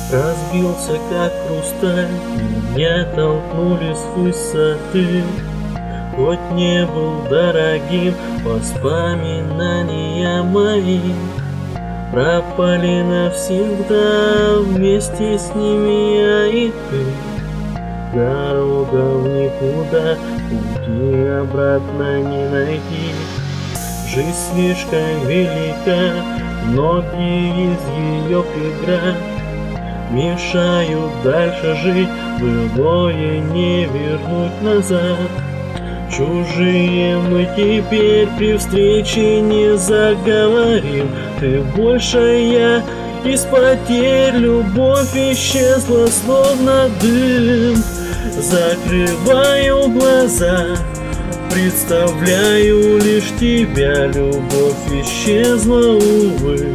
Разбился как хрусталь, меня толкнули с высоты. Хоть не был дорогим, воспоминания мои пропали навсегда, вместе с ними я и ты. Дорога в никуда, пути обратно не найти. Жизнь слишком велика, многие из ее преград мешают дальше жить, былое не вернуть назад. Чужие мы теперь при встрече не заговорим. Ты больше, я из потерь, любовь исчезла словно дым. Закрываю глаза, представляю лишь тебя. Любовь исчезла, увы,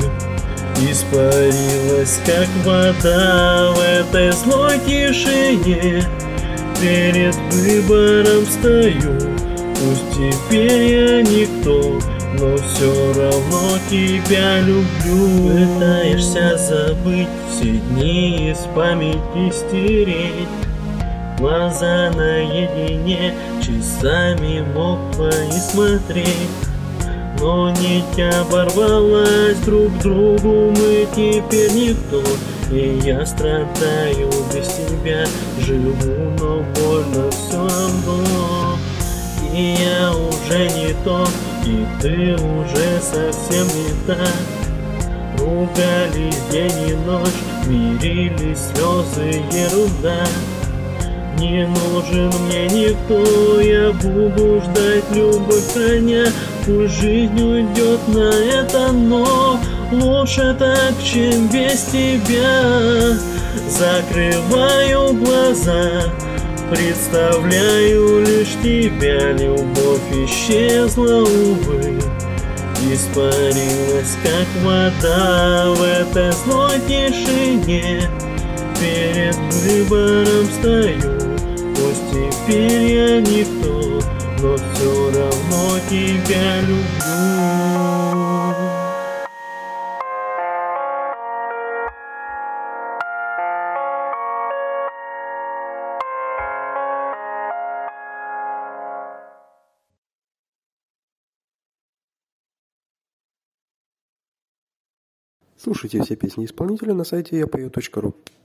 испарилась как вода в этой злой тишине. Перед выбором стою, пусть теперь я никто, но все равно тебя люблю. Пытаешься забыть, все дни из памяти стереть. Глаза наедине, часами мог твои смотреть. Но нить оборвалась, друг другу мы теперь никто. И я страдаю без тебя, живу, но больно все равно. И я уже не тот, и ты уже совсем не так. Ругались день и ночь, мирились слезы, ерунда. Не нужен мне никто, я буду ждать, любовь храня. Пусть жизнь уйдет на это, но лучше так, чем без тебя. Закрываю глаза, представляю лишь тебя. Любовь исчезла, увы, испарилась как вода в этой злой тишине. Перед выбором стою, пусть теперь я никто, но все равно тебя люблю. Слушайте все песни исполнителя на сайте yapою.ru.